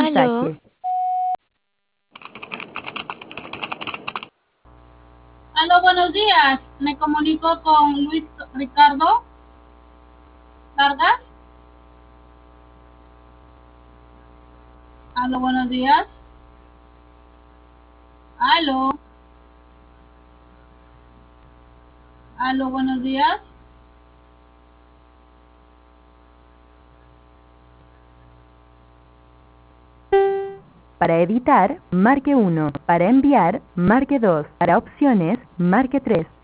Aló. mensaje. Aló, buenos días. Me comunico con Luis Ricardo Vargas. Aló, buenos días. Aló. Aló, buenos días. Para editar, marque 1. Para enviar, marque 2. Para opciones, marque 3.